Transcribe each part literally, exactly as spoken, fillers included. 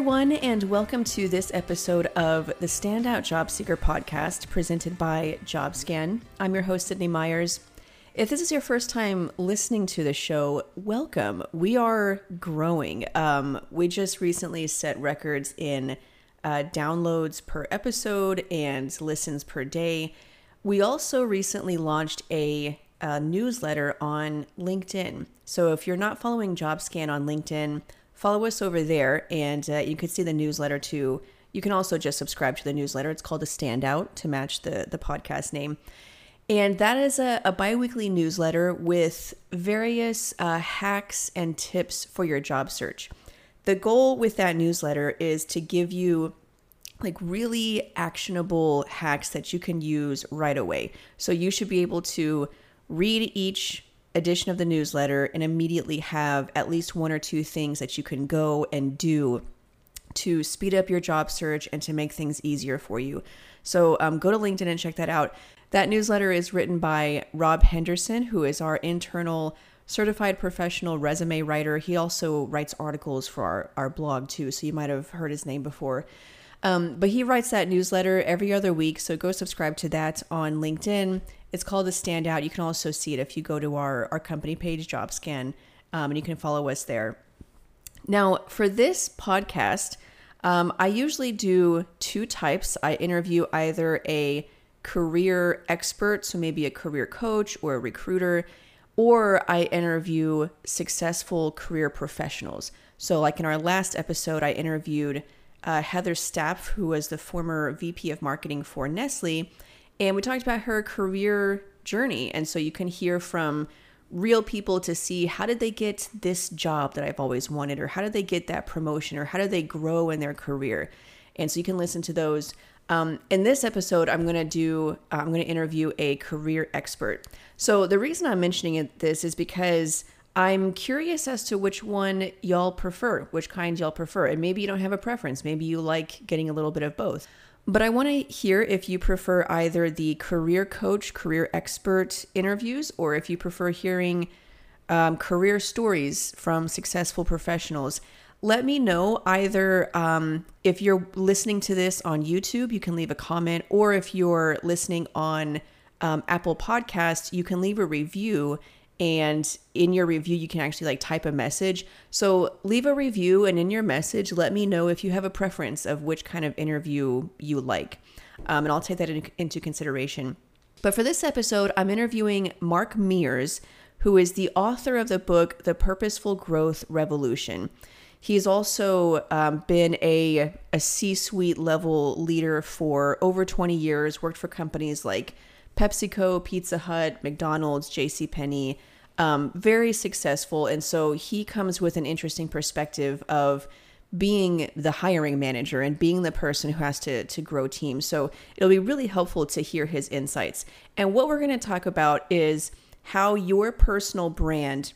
everyone, and welcome to this episode of the Standout Job Seeker podcast presented by JobScan. I'm your host, Sydney Myers. If this is your first time listening to the show, welcome. We are growing. Um, we just recently set records in uh, downloads per episode and listens per day. We also recently launched a, a newsletter on LinkedIn. So if you're not following JobScan on LinkedIn, follow us over there, and uh, you can see the newsletter too. You can also just subscribe to the newsletter. It's called The Standout to match the, the podcast name. And that is a, a bi-weekly newsletter with various uh, hacks and tips for your job search. The goal with that newsletter is to give you like really actionable hacks that you can use right away. So you should be able to read each edition of the newsletter and immediately have at least one or two things that you can go and do to speed up your job search and to make things easier for you. So um, go to LinkedIn and check that out. That newsletter is written by Rob Henderson, who is our internal certified professional resume writer. He also writes articles for our, our blog too, so you might have heard his name before. Um, but he writes that newsletter every other week, so go subscribe to that on LinkedIn. It's called The Standout. You can also see it if you go to our, our company page, JobScan, um, and you can follow us there. Now, for this podcast, um, I usually do two types. I interview either a career expert, so maybe a career coach or a recruiter, or I interview successful career professionals. So like in our last episode, I interviewed uh, Heather Stapp, who was the former V P of marketing for Nestle. And we talked about her career journey. And so you can hear from real people to see how did they get this job that I've always wanted, or how did they get that promotion, or how did they grow in their career? And so you can listen to those. Um, in this episode, I'm going to do, uh, I'm going to interview a career expert. So the reason I'm mentioning it, this is because I'm curious as to which one y'all prefer, which kind y'all prefer. And maybe you don't have a preference. Maybe you like getting a little bit of both. But I want to hear if you prefer either the career coach, career expert interviews, or if you prefer hearing um, career stories from successful professionals. Let me know either um, if you're listening to this on YouTube, you can leave a comment, or if you're listening on um, Apple Podcasts, you can leave a review. And in your review, you can actually like type a message. So leave a review, and in your message, let me know if you have a preference of which kind of interview you like. Um, and I'll take that in, into consideration. But for this episode, I'm interviewing Mark Mears, who is the author of the book, The Purposeful Growth Revolution. He's also um, been a, a C-suite level leader for over twenty years, worked for companies like PepsiCo, Pizza Hut, McDonald's, JCPenney, um, very successful. And so he comes with an interesting perspective of being the hiring manager and being the person who has to, to grow teams. So it'll be really helpful to hear his insights. And what we're going to talk about is how your personal brand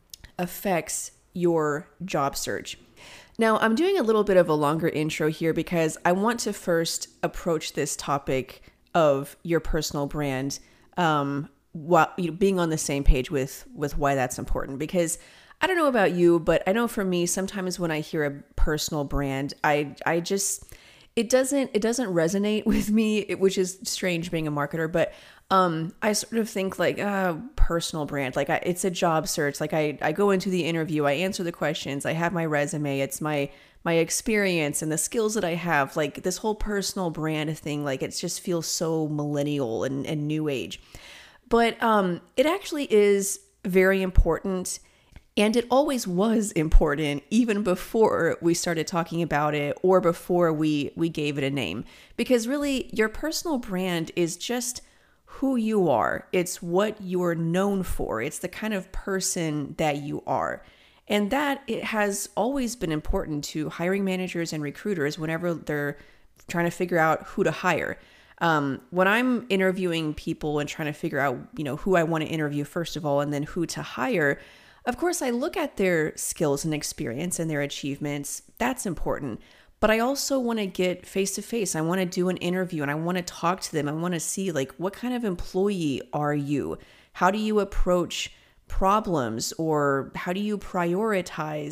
affects your job search. Now, I'm doing a little bit of a longer intro here because I want to first approach this topic of your personal brand, um, while you know, being on the same page with, with why that's important. Because I don't know about you, but I know for me, sometimes when I hear a personal brand, I, I just, it doesn't, it doesn't resonate with me, which is strange being a marketer, but, um, I sort of think like, uh, personal brand, like I, it's a job search. Like I, I go into the interview, I answer the questions, I have my resume, it's my, my experience and the skills that I have, like this whole personal brand thing, like it just feels so millennial and, and new age. But um, it actually is very important, and it always was important even before we started talking about it or before we, we gave it a name. Because really, your personal brand is just who you are. It's what you're known for. It's the kind of person that you are. And that it has always been important to hiring managers and recruiters whenever they're trying to figure out who to hire. Um, when I'm interviewing people and trying to figure out, you know, who I want to interview first of all, and then who to hire, of course, I look at their skills and experience and their achievements. That's important. But I also want to get face to face. I want to do an interview and I want to talk to them. I want to see like, what kind of employee are you? How do you approach problems, or how do you prioritize,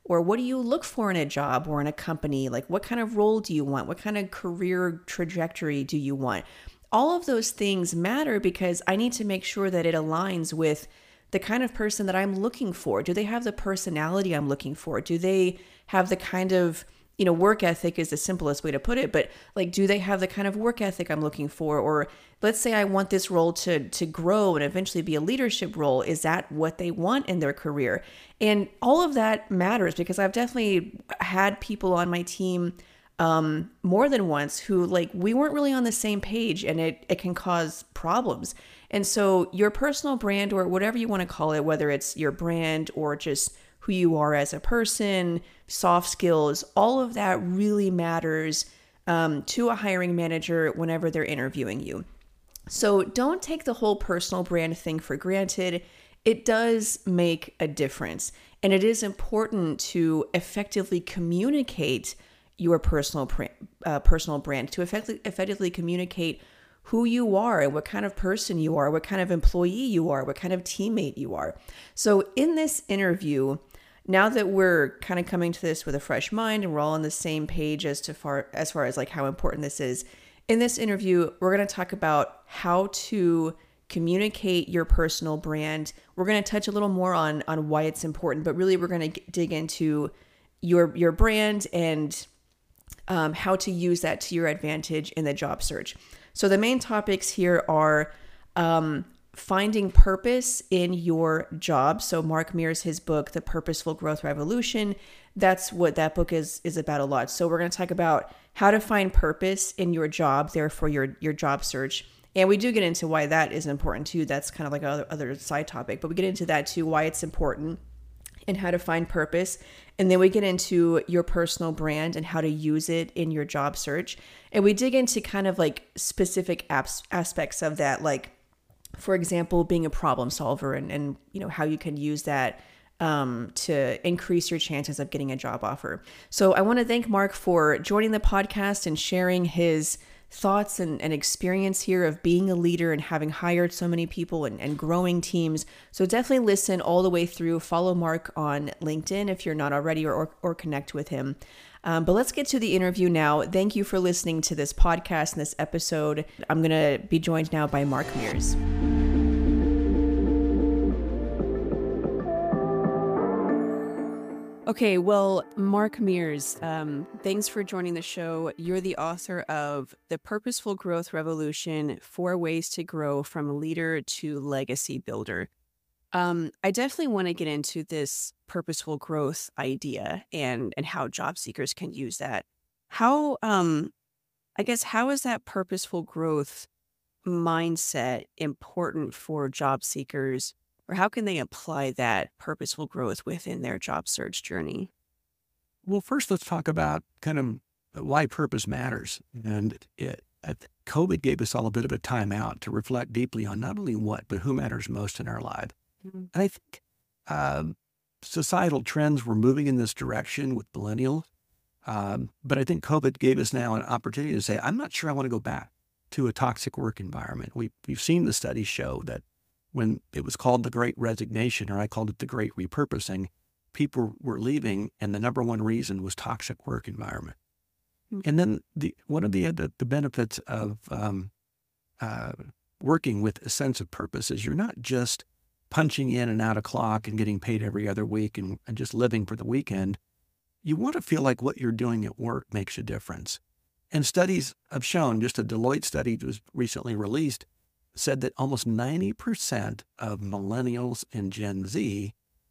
or what do you look for in a job or in a company? Like, what kind of role do you want? What kind of career trajectory do you want? All of those things matter because I need to make sure that it aligns with the kind of person that I'm looking for. Do they have the personality I'm looking for? Do they have the kind of, you know, work ethic is the simplest way to put it, but like, do they have the kind of work ethic I'm looking for? Or let's say I want this role to to grow and eventually be a leadership role. Is that what they want in their career? And all of that matters because I've definitely had people on my team um, more than once who like, we weren't really on the same page, and it, it can cause problems. And so your personal brand, or whatever you want to call it, whether it's your brand or just who you are as a person, soft skills, all of that really matters um, to a hiring manager whenever they're interviewing you. So don't take the whole personal brand thing for granted. It does make a difference. And it is important to effectively communicate your personal uh, personal brand, to effectively, effectively communicate who you are and what kind of person you are, what kind of employee you are, what kind of teammate you are. So in this interview, now that we're kind of coming to this with a fresh mind and we're all on the same page as to far as far as like how important this is, in this interview, we're going to talk about how to communicate your personal brand. We're going to touch a little more on on why it's important, but really we're going to dig into your your brand and um, how to use that to your advantage in the job search. So the main topics here are um, finding purpose in your job. So Mark Mears, his book, The Purposeful Growth Revolution, that's what that book is is about a lot. So we're going to talk about how to find purpose in your job, therefore your your job search. And we do get into why that is important too. That's kind of like a other side topic, but we get into that too, why it's important and how to find purpose. And then we get into your personal brand and how to use it in your job search. And we dig into kind of like specific apps, aspects of that, like, for example, being a problem solver and, and you know, how you can use that um, to increase your chances of getting a job offer. So I want to thank Mark for joining the podcast and sharing his thoughts and, and experience here of being a leader and having hired so many people and, and growing teams. So definitely listen all the way through. Follow Mark on LinkedIn if you're not already, or, or, or connect with him. Um, but let's get to the interview now. Thank you for listening to this podcast and this episode. I'm going to be joined now by Mark Mears. Okay, well, Mark Mears, um, thanks for joining the show. You're the author of The Purposeful Growth Revolution, Four Ways to Grow from Leader to Legacy Builder. Um, I definitely want to get into this purposeful growth idea and, and how job seekers can use that. How, um, I guess, how is that purposeful growth mindset important for job seekers? Or how can they apply that purposeful growth within their job search journey? Well, first, let's talk about kind of why purpose matters. And it, I think COVID gave us all a bit of a time out to reflect deeply on not only what, but who matters most in our life. Mm-hmm. And I think um, societal trends were moving in this direction with millennials. Um, but I think COVID gave us now an opportunity to say, I'm not sure I want to go back to a toxic work environment. We, we've seen the studies show that when it was called the Great Resignation, or I called it the Great Repurposing, people were leaving, and the number one reason was toxic work environment. Mm-hmm. And then the one of the the, the benefits of um, uh, working with a sense of purpose is you're not just punching in and out of clock and getting paid every other week and, and just living for the weekend. You want to feel like what you're doing at work makes a difference. And studies have shown, just a Deloitte study that was recently released, said that almost ninety percent of millennials and Gen Z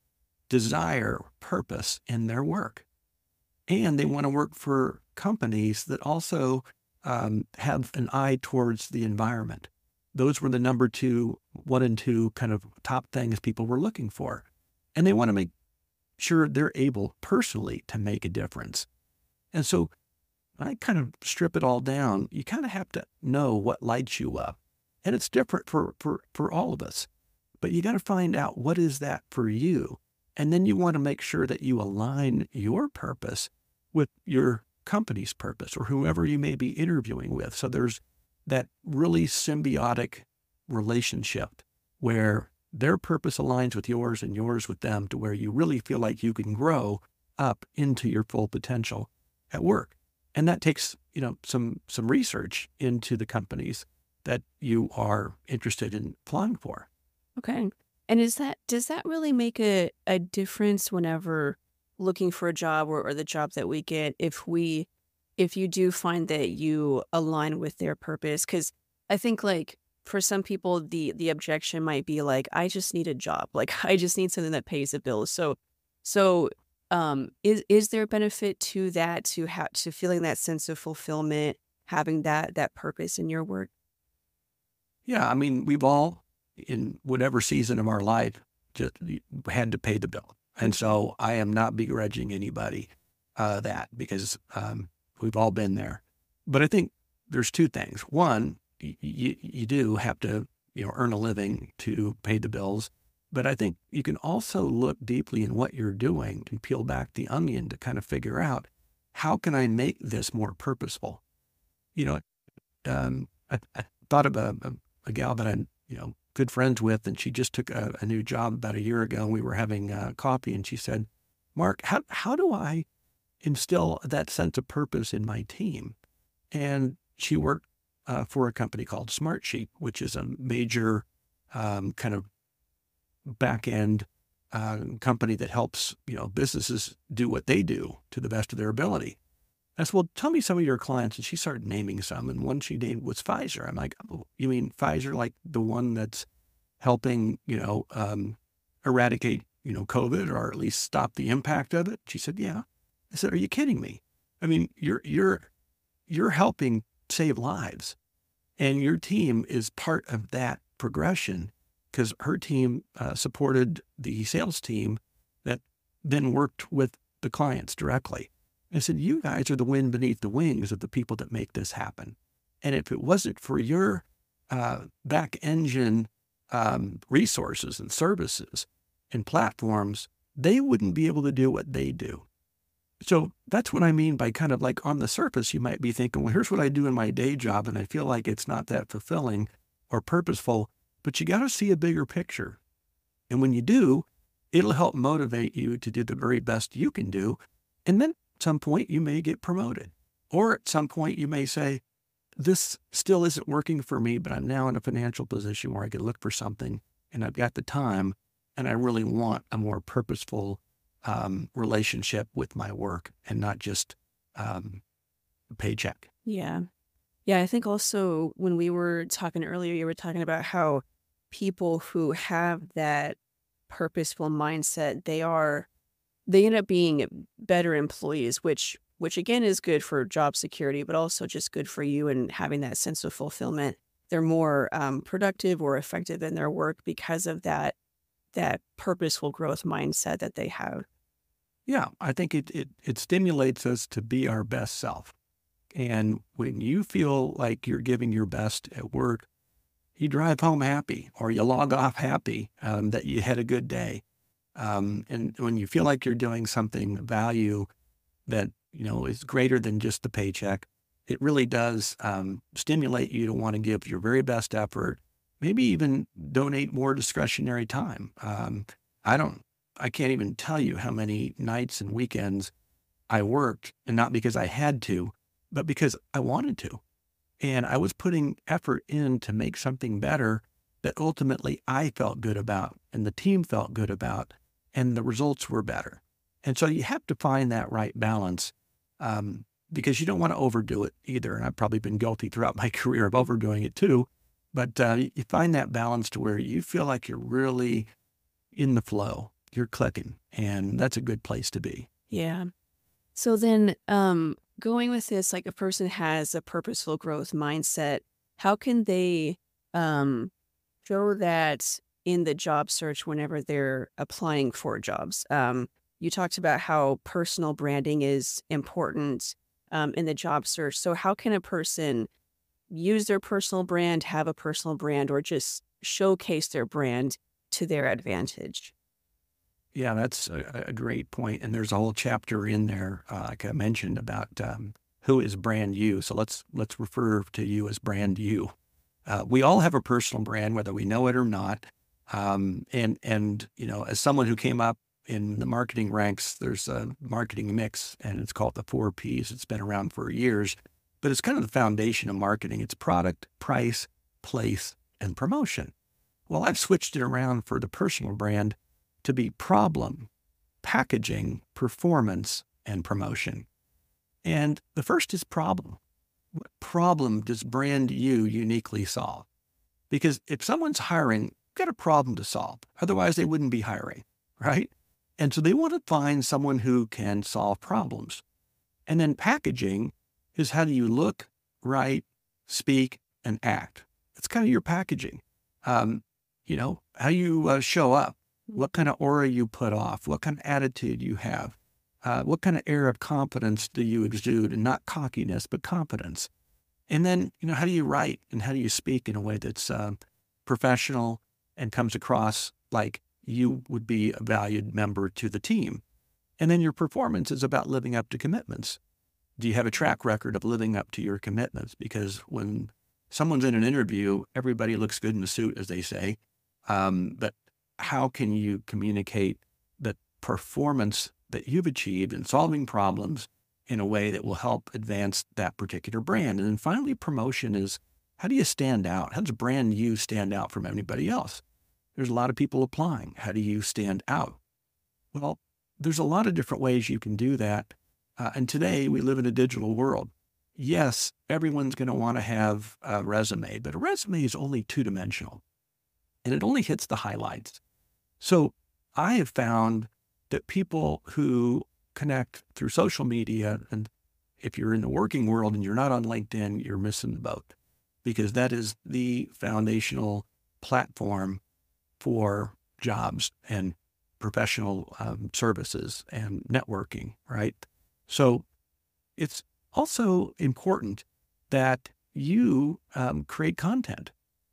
desire purpose in their work. And they want to work for companies that also um, have an eye towards the environment. Those were the number two, one and two kind of top things people were looking for. And they want to make sure they're able personally to make a difference. And so I kind of strip it all down. You kind of have to know what lights you up. And it's different for, for, for all of us. But you got to find out what is that for you. And then you want to make sure that you align your purpose with your company's purpose or whoever you may be interviewing with. So there's that really symbiotic relationship where their purpose aligns with yours and yours with them, to where you really feel like you can grow up into your full potential at work. And that takes, you know, some some research into the companies that you are interested in applying for. Okay. And is that does that really make a, a difference whenever looking for a job or, or the job that we get if we if you do find that you align with their purpose? Because I think like for some people the the objection might be like, I just need a job. Like I just need something that pays the bills. So so um is is there a benefit to that, to have to feeling that sense of fulfillment, having that that purpose in your work? Yeah, I mean, we've all, in whatever season of our life, just had to pay the bill. And so I am not begrudging anybody uh, that because um, we've all been there. But I think there's two things. One, y- y- you do have to, you know, earn a living to pay the bills. But I think you can also look deeply in what you're doing and peel back the onion to kind of figure out, how can I make this more purposeful? You know, um, I, I thought of a, a, a gal that I'm, you know, good friends with, and she just took a, a new job about a year ago, and we were having uh, coffee, and she said, Mark, how, how do I instill that sense of purpose in my team? And she worked uh, for a company called Smartsheet, which is a major um, kind of back-end uh, company that helps, you know, businesses do what they do to the best of their ability. I said, well, tell me some of your clients. And she started naming some. And one she named was Pfizer. I'm like, oh, you mean Pfizer, like the one that's helping, you know, um, eradicate, you know, COVID, or at least stop the impact of it? She said, yeah. I said, are you kidding me? I mean, you're, you're, you're helping save lives, and your team is part of that progression, because her team uh, supported the sales team that then worked with the clients directly. I said, you guys are the wind beneath the wings of the people that make this happen. And if it wasn't for your uh, back engine um, resources and services and platforms, they wouldn't be able to do what they do. So that's what I mean by kind of like, on the surface, you might be thinking, well, here's what I do in my day job, and I feel like it's not that fulfilling or purposeful, but you got to see a bigger picture. And when you do, it'll help motivate you to do the very best you can do. And then at some point you may get promoted, or at some point you may say, this still isn't working for me, but I'm now in a financial position where I can look for something, and I've got the time, and I really want a more purposeful um, relationship with my work, and not just um, a paycheck. Yeah. Yeah, I think also when we were talking earlier, you were talking about how people who have that purposeful mindset, they are, they end up being better employees, which, which again is good for job security, but also just good for you and having that sense of fulfillment. They're more um, productive or effective in their work because of that, that purposeful growth mindset that they have. Yeah, I think it, it, it stimulates us to be our best self. And when you feel like you're giving your best at work, you drive home happy, or you log off happy um, that you had a good day. Um, and when you feel like you're doing something of value that, you know, is greater than just the paycheck, it really does um, stimulate you to want to give your very best effort, maybe even donate more discretionary time. Um, I don't, I can't even tell you how many nights and weekends I worked, and not because I had to, but because I wanted to. And I was putting effort in to make something better that ultimately I felt good about, and the team felt good about, and the results were better. And so you have to find that right balance, um, because you don't want to overdo it either. And I've probably been guilty throughout my career of overdoing it too. But uh, you find that balance to where you feel like you're really in the flow, you're clicking, and that's a good place to be. Yeah. So then um, going with this, like a person has a purposeful growth mindset, how can they um, show that in the job search whenever they're applying for jobs? Um, you talked about how personal branding is important um, in the job search. So how can a person use their personal brand, have a personal brand, or just showcase their brand to their advantage? Yeah, that's a, a great point. And there's a whole chapter in there, uh, like I mentioned, about um, who is brand you. So let's let's refer to you as brand you. Uh, we all have a personal brand, whether we know it or not. Um, and and you know, as someone who came up in the marketing ranks, there's a marketing mix, and it's called the four Ps. It's been around for years, but it's kind of the foundation of marketing. It's product, price, place, and promotion. Well, I've switched it around for the personal brand to be problem, packaging, performance, and promotion. And the first is problem. What problem does brand you uniquely solve? Because if someone's hiring, you've got a problem to solve. Otherwise, they wouldn't be hiring, right? And so they want to find someone who can solve problems. And then packaging is how do you look, write, speak, and act. It's kind of your packaging. Um, you know, how you uh, show up, what kind of aura you put off, what kind of attitude you have, uh, what kind of air of confidence do you exude, and not cockiness, but confidence. And then, you know, how do you write and how do you speak in a way that's uh, professional and comes across like you would be a valued member to the team. And then your performance is about living up to commitments. Do you have a track record of living up to your commitments? Because when someone's in an interview, everybody looks good in a suit, as they say. Um, but how can you communicate the performance that you've achieved in solving problems in a way that will help advance that particular brand? And then finally, promotion is how do you stand out? How does brand you stand out from anybody else? There's a lot of people applying. How do you stand out? Well, there's a lot of different ways you can do that. Uh, and today we live in a digital world. Yes, everyone's going to want to have a resume, but a resume is only two-dimensional and it only hits the highlights. So I have found that people who connect through social media, and if you're in the working world and you're not on LinkedIn, you're missing the boat, because that is the foundational platform for jobs and professional um, services and networking, right? So it's also important that you um, create content.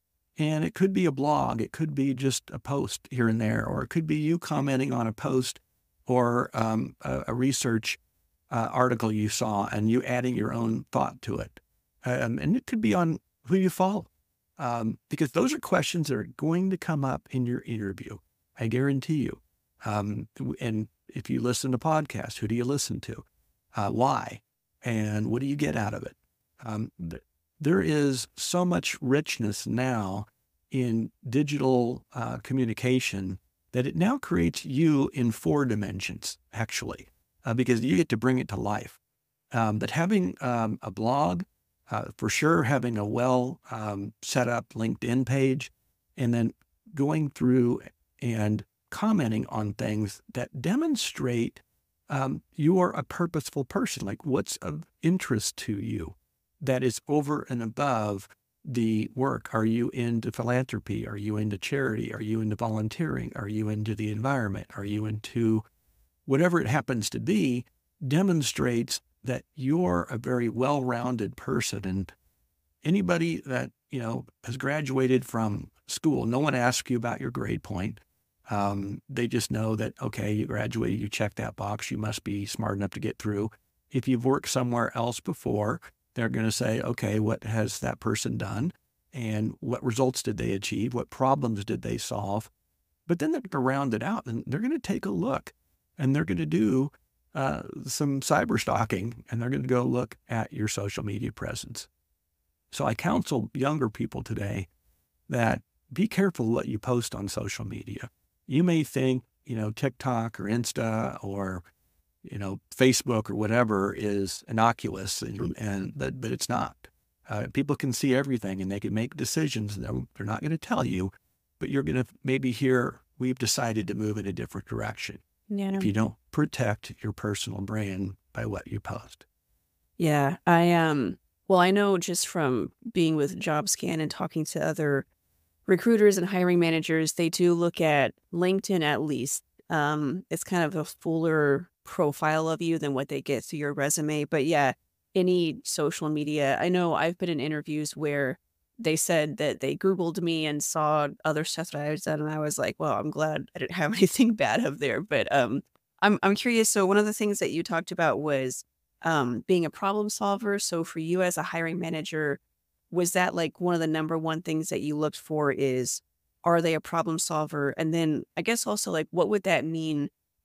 And it could be a blog, it could be just a post here and there, or it could be you commenting on a post or um, a, a research uh, article you saw and you adding your own thought to it. Um, and it could be on who you follow, um, because those are questions that are going to come up in your interview. I guarantee you. Um, and if you listen to podcasts, who do you listen to? Uh, why? And what do you get out of it? Um, th- there is so much richness now in digital uh, communication that it now creates you in four dimensions, actually, uh, because you get to bring it to life. Um, but having um, a blog, uh, for sure, having a well um, set up LinkedIn page, and then going through and commenting on things that demonstrate um, you are a purposeful person, like what's of interest to you that is over and above the work. Are you into philanthropy? Are you into charity? Are you into volunteering? Are you into the environment? Are you into whatever it happens to be? Demonstrates that you're a very well-rounded person. And anybody that, you know, has graduated from school, no one asks you about your grade point. Um, they just know that, okay, you graduated, you check that box, you must be smart enough to get through. If you've worked somewhere else before, they're going to say, okay, what has that person done? And what results did they achieve? What problems did they solve? But then they're going to round it out and they're going to take a look and they're going to do uh, some cyber stalking and they're going to go look at your social media presence. So I counsel younger people today that be careful what you post on social media. You may think, you know, TikTok or Insta or, you know, Facebook or whatever is innocuous, and, and but, but it's not. Uh, people can see everything and they can make decisions. They're, they're not going to tell you, but you're going to maybe hear, we've decided to move in a different direction. Yeah. If you don't protect your personal brand by what you post. Yeah. I, um, well, I know just from being with JobScan and talking to other recruiters and hiring managers, they do look at LinkedIn at least. Um, it's kind of a fuller profile of you than what they get through your resume. But yeah, any social media, I know I've been in interviews where they said that they Googled me and saw other stuff that I had done. And I was like, well, I'm glad I didn't have anything bad up there. But um, I'm, I'm curious. So one of the things that you talked about was um, being a problem solver. So for you as a hiring manager, was that like one of the number one things that you looked for is, are they a problem solver? And then I guess also like, what would that mean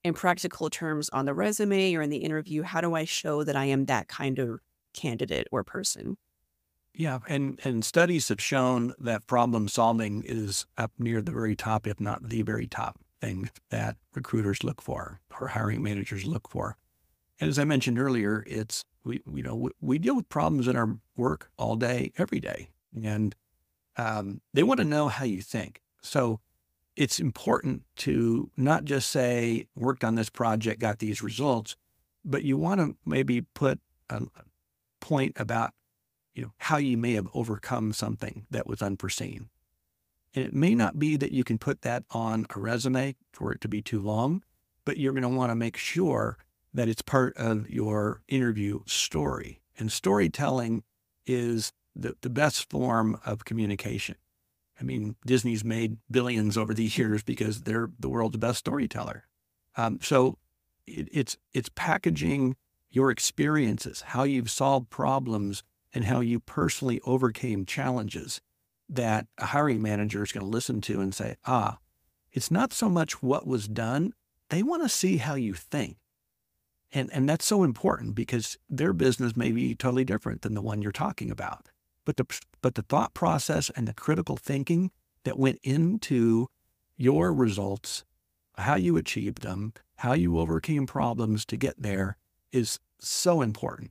in practical terms on the resume or in the interview, how do I show that I am that kind of candidate or person? Yeah, and and studies have shown that problem solving is up near the very top, if not the very top thing that recruiters look for or hiring managers look for. And as I mentioned earlier, it's we you know we, we deal with problems in our work all day, every day, and um, they want to know how you think. So it's important to not just say worked on this project, got these results, but you want to maybe put a point about you know, how you may have overcome something that was unforeseen. And it may not be that you can put that on a resume for it to be too long, but you're going to want to make sure that it's part of your interview story. And storytelling is the, the best form of communication. I mean, Disney's made billions over the years because they're the world's best storyteller. Um, so it, it's it's packaging your experiences, how you've solved problems, and how you personally overcame challenges that a hiring manager is going to listen to and say, ah, it's not so much what was done. They want to see how you think. And, and that's so important because their business may be totally different than the one you're talking about. But the, but the thought process and the critical thinking that went into your results, how you achieved them, how you overcame problems to get there is so important.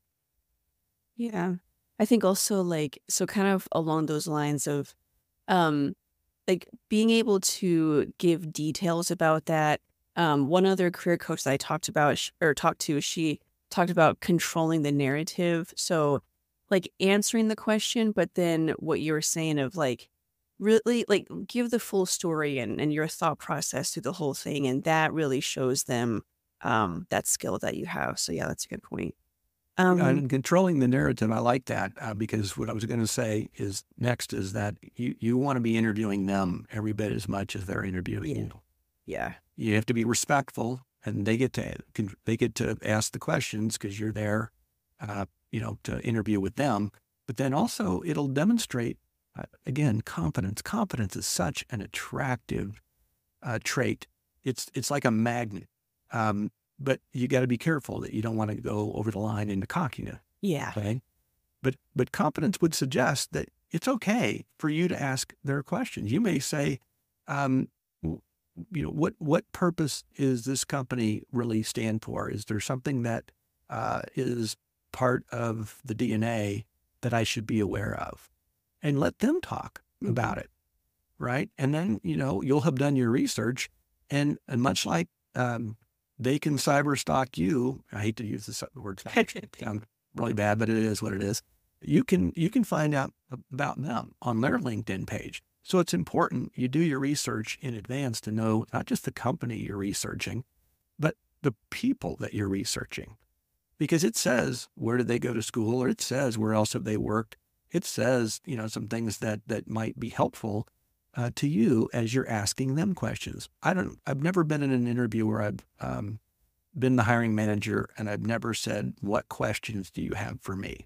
Yeah. I think also like, so kind of along those lines of, um, like being able to give details about that. Um, one other career coach that I talked about sh- or talked to, she talked about controlling the narrative. So like answering the question, but then what you were saying of like, really like give the full story and, and your thought process through the whole thing. And that really shows them, um, that skill that you have. So yeah, that's a good point. Um, And controlling the narrative, I like that uh, because what I was going to say is next is that you, you want to be interviewing them every bit as much as they're interviewing Yeah. you. yeah. You have to be respectful, and they get to they get to ask the questions because you're there, uh, you know, to interview with them. But then also it'll demonstrate uh, again confidence. Confidence is such an attractive uh, trait. It's it's like a magnet. Um, But you got to be careful that you don't want to go over the line into cockiness. Yeah. Okay. But, but competence would suggest that it's okay for you to ask their questions. You may say, um, w- you know, what, what purpose is this company really stand for? Is there something that uh, is part of the D N A that I should be aware of? And let them talk Mhm. about it. Right. And then, you know, you'll have done your research and, and much like, um, they can cyber stalk you. I hate to use this word, sound really bad, but it is what it is. You can you can find out about them on their LinkedIn page. So it's important you do your research in advance to know not just the company you're researching, but the people that you're researching. Because it says, where did they go to school? Or it says, where else have they worked? It says, you know, some things that that might be helpful Uh, to you as you're asking them questions. I don't, I've never been in an interview where I've um, been the hiring manager and I've never said, what questions do you have for me?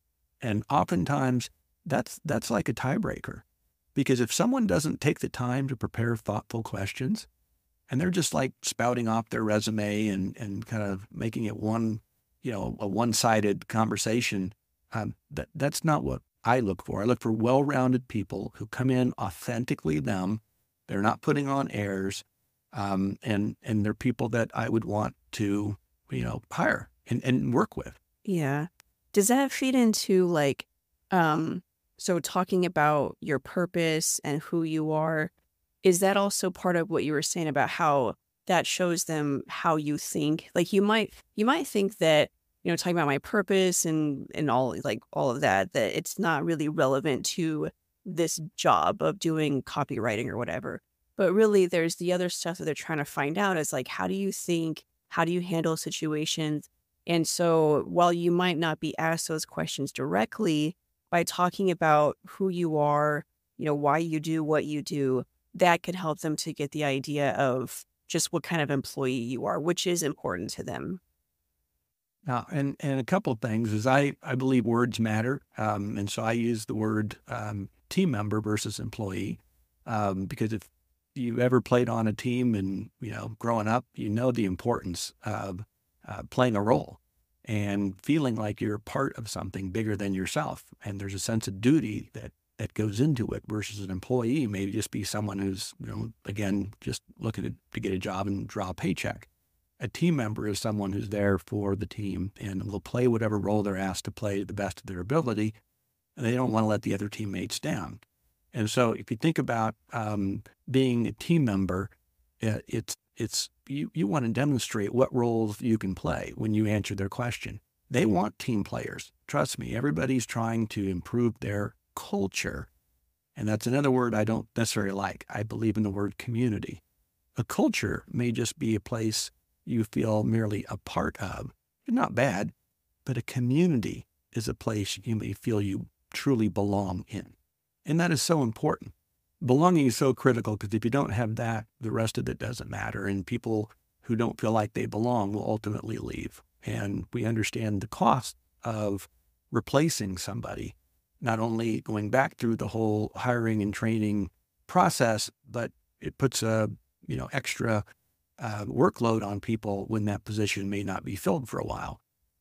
And oftentimes that's, that's like a tiebreaker because if someone doesn't take the time to prepare thoughtful questions and they're just like spouting off their resume and, and kind of making it one, you know, a one-sided conversation, um, that that's not what I look for. I look for well-rounded people who come in authentically them. They're not putting on airs, um, and and they're people that I would want to, you know, hire and, and work with. Yeah. Does that feed into like, um, so talking about your purpose and who you are, is that also part of what you were saying about how that shows them how you think? Like you might, you might think that, you know, talking about my purpose and, and all like all of that, that it's not really relevant to this job of doing copywriting or whatever. But really there's the other stuff that they're trying to find out is like, how do you think? How do you handle situations? And so while you might not be asked those questions directly, by talking about who you are, you know, why you do what you do, that could help them to get the idea of just what kind of employee you are, which is important to them. Now, and, and a couple of things is I, I believe words matter. Um, and so I use the word um, team member versus employee um, because if you ever played on a team and, you know, growing up, you know the importance of uh, playing a role and feeling like you're part of something bigger than yourself. And there's a sense of duty that, that goes into it versus an employee, maybe just be someone who's, you know, again, just looking to, to get a job and draw a paycheck. A team member is someone who's there for the team and will play whatever role they're asked to play to the best of their ability. And they don't want to let the other teammates down. And so if you think about um, being a team member, uh, it's it's you, you want to demonstrate what roles you can play when you answer their question. They want team players. Trust me, everybody's trying to improve their culture. And that's another word I don't necessarily like. I believe in the word community. A culture may just be a place you feel merely a part of. It's not bad, but a community is a place you may feel you truly belong in. And that is so important. Belonging is so critical because if you don't have that, the rest of it doesn't matter. And people who don't feel like they belong will ultimately leave. And we understand the cost of replacing somebody, not only going back through the whole hiring and training process, but it puts a, you know, extra uh, workload on people when that position may not be filled for a while.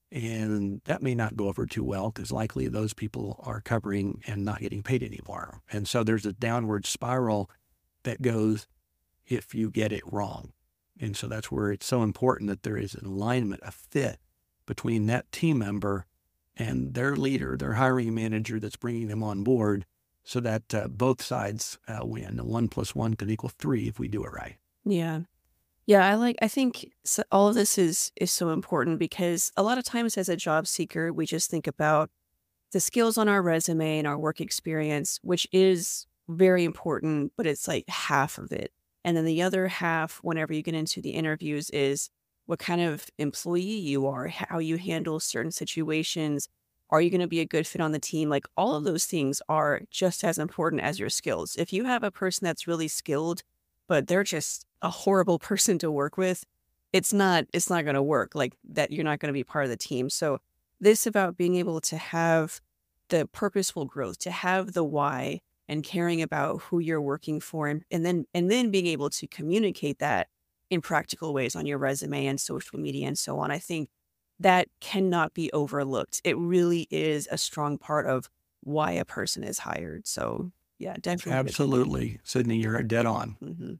And that may not go over too well because likely those people are covering and not getting paid anymore. And so there's a downward spiral that goes if you get it wrong. And so that's where it's so important that there is an alignment, a fit between that team member and their leader, their hiring manager that's bringing them on board so that uh, both sides uh, win. And one plus one can equal three if we do it right. Yeah. Yeah, I like, I think so all of this is is so important because a lot of times as a job seeker, we just think about the skills on our resume and our work experience, which is very important, but it's like half of it. And then the other half, whenever you get into the interviews, is what kind of employee you are, how you handle certain situations. Are you going to be a good fit on the team? Like all of those things are just as important as your skills. If you have a person that's really skilled, but they're just a horrible person to work with, it's not, it's not going to work like that. You're not going to be part of the team. So this about being able to have the purposeful growth, to have the why and caring about who you're working for. And, and then, and then being able to communicate that in practical ways on your resume and social media and so on. I think that cannot be overlooked. It really is a strong part of why a person is hired. So yeah, definitely. Absolutely. Sydney, you're dead on. Mm-hmm.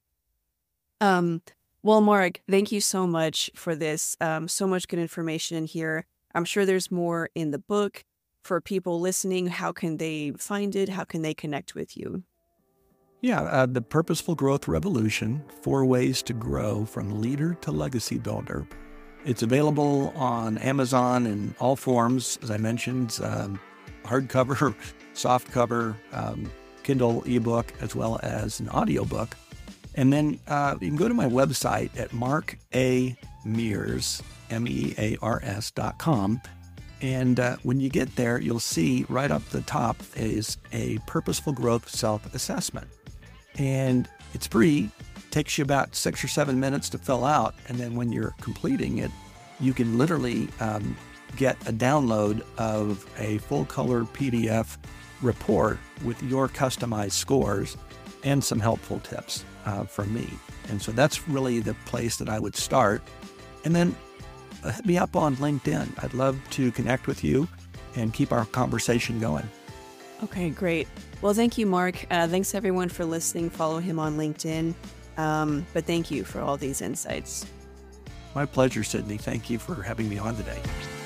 Um, well, Mark, thank you so much for this. Um, so much good information in here. I'm sure there's more in the book. For people listening, how can they find it? How can they connect with you? Yeah, uh, The Purposeful Growth Revolution, Four Ways to Grow from Leader to Legacy Builder. It's available on Amazon in all forms, as I mentioned, um, hardcover, softcover, um, Kindle ebook, as well as an audiobook. And then uh, you can go to my website at mark a mears, M E A R S dot com. And uh, when you get there, you'll see right up the top is a Purposeful Growth Self-Assessment. And it's free, takes you about six or seven minutes to fill out. And then when you're completing it, you can literally um, get a download of a full color P D F report with your customized scores and some helpful tips uh, from me. And so that's really the place that I would start. And then hit me up on LinkedIn. I'd love to connect with you and keep our conversation going. Okay, great. Well, thank you, Mark. Uh, thanks everyone for listening. Follow him on LinkedIn. Um, but thank you for all these insights. My pleasure, Sydney. Thank you for having me on today.